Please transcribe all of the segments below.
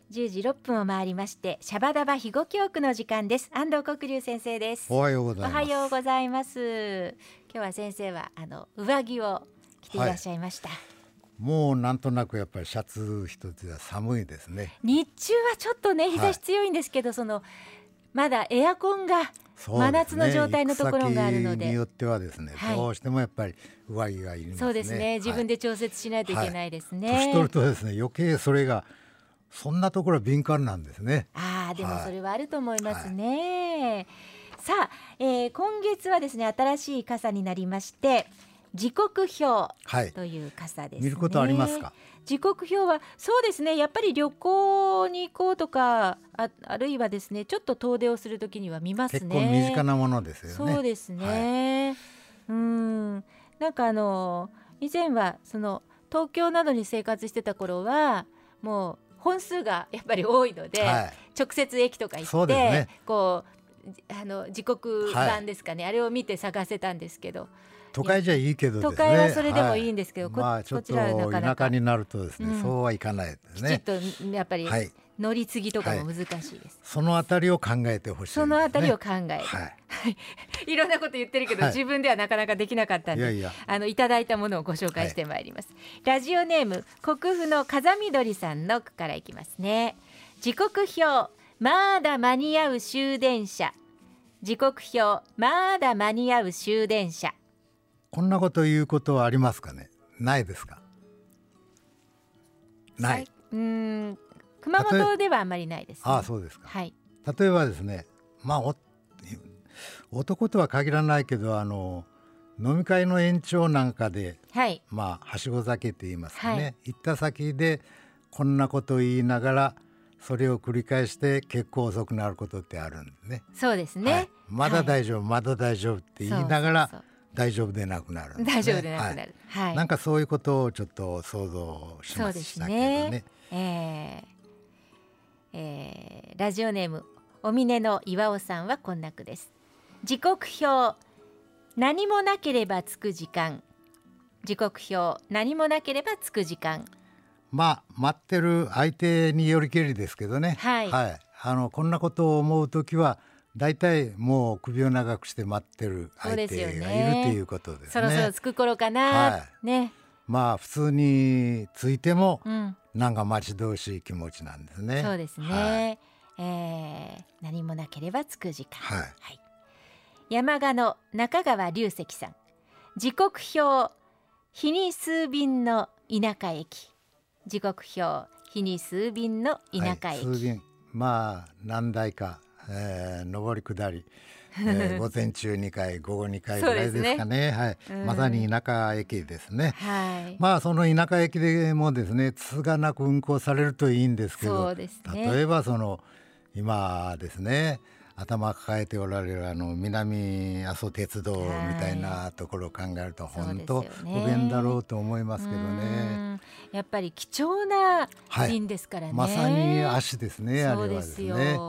10時6分を回りまして、シャバダバ肥後教区の時間です。安藤国龍先生です。 おはようございます。 おはようございます。今日は先生は上着を着ていらっしゃいました。 もうなんとなくやっぱりシャツ一つでは寒いですね。 日中はちょっとね日差し強いんですけど、まだエアコンが真夏の状態のところがあるので、 行く先によってはですね、どうしてもやっぱり上着がいりますね。 そうですね、自分で調節しないといけないですね。 年取るとですね、余計それがそんなところは敏感なんですね。 でもそれはあると思いますね。さあ、今月はですね、新しい傘になりまして、時刻表という傘ですね。 見ることありますか？ 時刻表はそうですね、やっぱり旅行に行こうとか、あるいはですね、ちょっと遠出をするときには見ますね。 結構身近なものですよね。 そうですね、なんか以前は東京などに生活してた頃はもう本数がやっぱり多いので、直接駅とか行って、こう時刻版ですかね、あれを見て探せたやけど、 都会じゃいいけどですね、 都会はそれでもいいんですけど、 ちょっと田舎になるとですね、そうはいかないですね。 きちっとやっぱり乗り継ぎとかも難しいです。 そのあたりを考えてほしいですね。 そのあたりを考える、いろんなこと言ってるけど、自分ではなかなかできなかったんで、いただいたものをご紹介してまいります。ラジオネーム国府の風見鶏さんの句からいきますね。時刻表まだ間に合う終電車。時刻表まだ間に合う終電車。 こんなこと言うことはありますかね？ないですか？ない。 熊本ではあんまりないですね。 そうですか。 はい。 例えばですね、男とは限らないけど飲み会の延長なんかで、はしご酒って言いますかね、行った先でこんなことを言いながらそれを繰り返して結構遅くなることってあるんですね。 そうですね、 まだ大丈夫、まだ大丈夫って言いながら大丈夫でなくなるんですね。 大丈夫でなくなる、 なんかそういうことをちょっと想像しましたけどね。 ラジオネームお峰の岩尾さんはこんな句です。時刻表何もなければ着く時間。時刻表何もなければ着く時間。 待ってる相手によりけりですけどね、こんなことを思うときはだいたいもう首を長くして待ってる相手がいるということですね。 そろそろ着く頃かな、 普通に着いても、なんか待ち遠しい気持ちなんですね。 そうですね、何もなければ着く時間、山鹿の中川隆石さん。時刻表日に数便の田舎駅。時刻表日に数便の田舎駅、 数便何台か、上り下り、午前中2回午後2回ぐらいですかね。まさに田舎駅ですね。その田舎駅でもですね、つがなく運行されるといいんですけど、例えば今ですね、頭抱えておられる南阿蘇鉄道みたいなところを考えると本当不便だろうと思いますけどね。 やっぱり貴重な便ですからね。 まさに足ですね、あれはですね。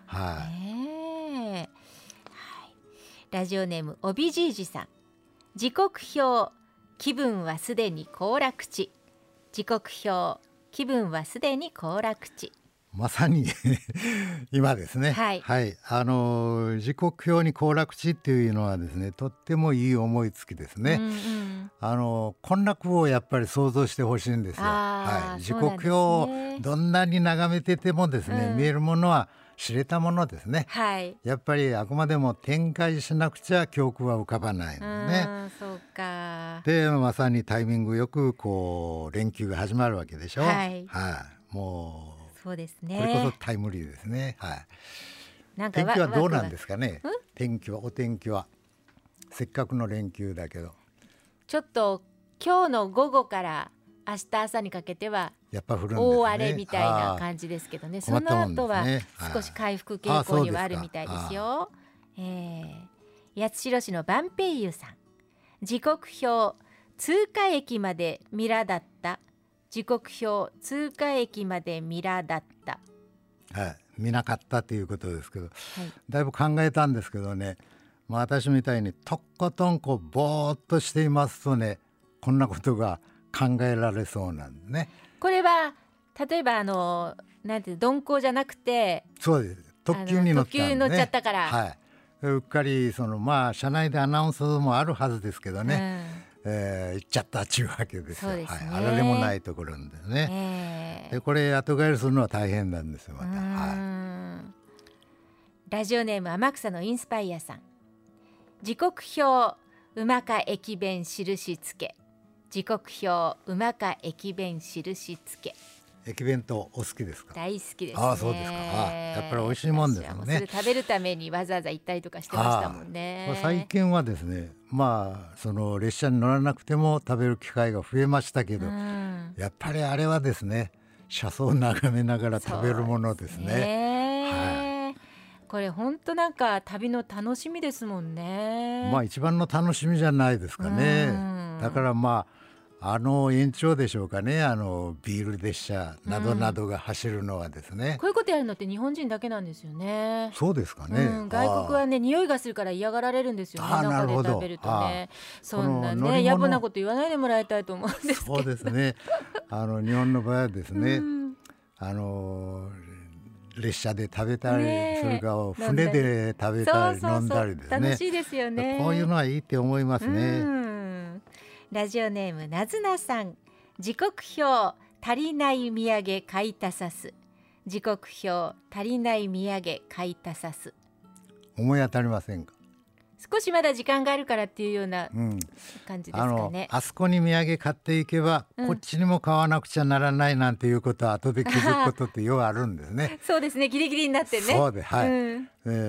ラジオネームおびじいじさん。時刻表気分はすでに行楽地。時刻表気分はすでに行楽地。 まさに今ですね、時刻表に行楽地っていうのはですね、とってもいい思いつきですね。こんな句をやっぱり想像してほしいんですよ。時刻表をどんなに眺めててもですね、見えるものは知れたものですね。やっぱりあくまでも展開しなくちゃ記憶は浮かばないのね。でまさにタイミングよく連休が始まるわけでしょ。もうそうですね、 これこそタイムリーですね。天気はどうなんですかね。お天気はせっかくの連休だけど、 ちょっと今日の午後から明日朝にかけてはやっぱ降るんですね。 大荒れみたいな感じですけどね。その後は少し回復傾向にはあるみたいですよ。八代市の万平湯さん。時刻表通過駅までミラだった。時刻表通過駅までミラだった。 見なかったということですけど、だいぶ考えたんですけどね、私みたいにとことんぼーっとしていますとね、こんなことが考えられそうなんですね。 これは例えばなんて鈍行じゃなくて、 そうです、特急に乗ったんで、ね、 特急乗っちゃったから、 はい、うっかり車内でアナウンスもあるはずですけどね、行っちゃったっていうわけですよ。はい、あられもないところなんですね、でこれ後帰りするのは大変なんですよまた。はい、 ラジオネーム天草のインスパイアさん。時刻表馬か駅弁印つけ。時刻表馬か駅弁印つけ。 駅弁とお好きですか？ 大好きですね。 ああ、そうですか。やっぱり美味しいもんですよね。 それ食べるためにわざわざ行ったりとかしてましたもんね。 最近はですね、その列車に乗らなくても食べる機会が増えましたけど、やっぱりあれはですね、車窓を眺めながら食べるものですね。 これ本当なんか旅の楽しみですもんね。 一番の楽しみじゃないですかね。だから延長でしょうかね、ビール列車などなどが走るのはですね、 こういうことやるのって日本人だけなんですよね。 そうですかね、 外国はね、匂いがするから嫌がられるんですよね。中で食べるとね、そんなね野暮なこと言わないでもらいたいと思うんですけど。 そうですね、日本の場合はですね、列車で食べたり、それから船で食べたり飲んだりですね、 楽しいですよね。 こういうのはいいって思いますね。 ラジオネームなずなさん。時刻表足りない土産買い足さす。時刻表足りない土産買い足さす。 思い当たりませんか？ 少しまだ時間があるからっていうような感じですかね。 あそこに土産買っていけば、こっちにも買わなくちゃならないなんていうことは後で気づくことってようあるんですね。 そうですね、ギリギリになってね。 そうで、はい、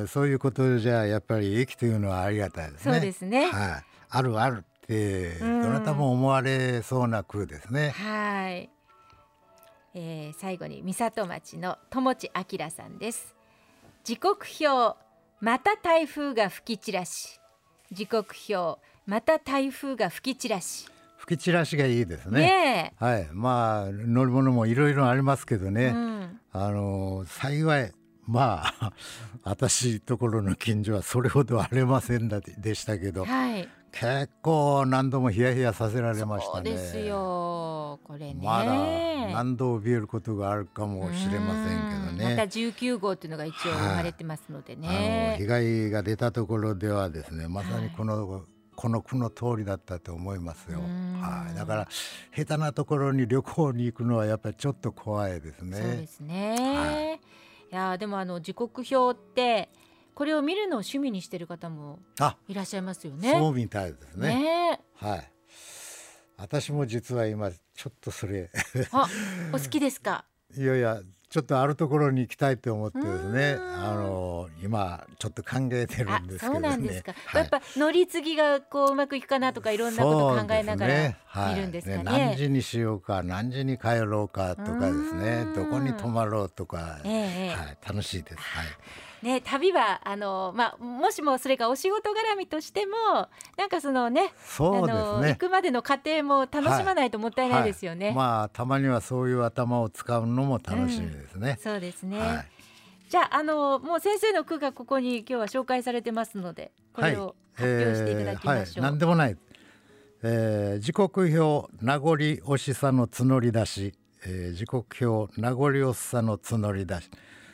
そういうことじゃやっぱり駅というのはありがたいですね。 そうですね、 はい、あるあるってどなたも思われそうな句ですね。 はい、最後に三里町の友地明さんです。時刻表また台風が吹き散らし。時刻表また台風が吹き散らし。 吹き散らしがいいですね。はい、乗り物もいろいろありますけどね、幸い私ところの近所はそれほど荒れませんでしたけど、結構何度もヒヤヒヤさせられましたね。 そうですよ、これね、 まだ何度怯えることがあるかもしれませんけどね。 また19号というのが一応生まれてますのでね、 被害が出たところではですね、まさにこの句の通りだったと思いますよ。だから下手なところに旅行に行くのはやっぱりちょっと怖いですね。 そうですね、いやでも時刻表ってこれを見るのを趣味にしてる方もいらっしゃいますよね。 そうみたいですね。はい。私も実は今ちょっとそれお好きですか？ いやちょっとあるところに行きたいと思ってですね、今ちょっと考えてるんですけどね。 そうなんですか。やっぱ乗り継ぎがうまくいくかなとかいろんなこと考えながら見るんですかね。 何時にしようか、何時に帰ろうかとかですね、どこに泊まろうとか、楽しいです。 旅はもしもそれがお仕事絡みとしてもなんかそのね、行くまでの過程も楽しまないともったいないですよね。 たまにはそういう頭を使うのも楽しみですね。 そうですね。じゃあもう先生の句がここに今日は紹介されてますので、これを発表していただきましょう。 何でもない。時刻表名残惜しさの募り出し、時刻表名残惜しさの募り出し。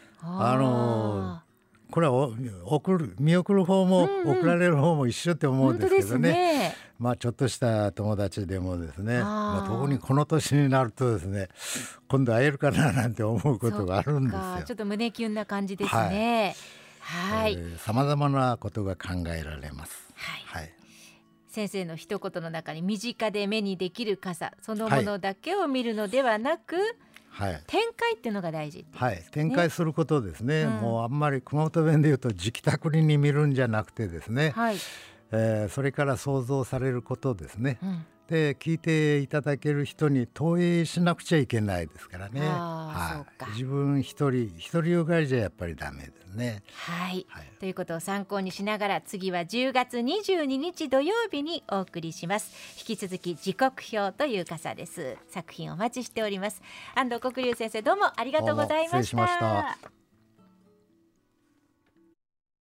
これは見送る方も送られる方も一緒って思うんですけどね。ちょっとした友達でもですね、特にこの年になるとですね、今度会えるかななんて思うことがあるんですよ。 ちょっと胸キュンな感じですね。 様々なことが考えられます。 先生の一言の中に身近で目にできる傘そのものだけを見るのではなく、展開っていうのが大事、 展開することですね。もうあんまり熊本弁で言うと直託に見るんじゃなくてですね、それから想像されることですね。で聞いていただける人に投影しなくちゃいけないですからね。自分一人よがりじゃやっぱりダメですね。 ということを参考にしながら次は10月22日土曜日にお送りします。引き続き時刻表という傘です。作品お待ちしております。安藤国龍先生、どうもありがとうございました。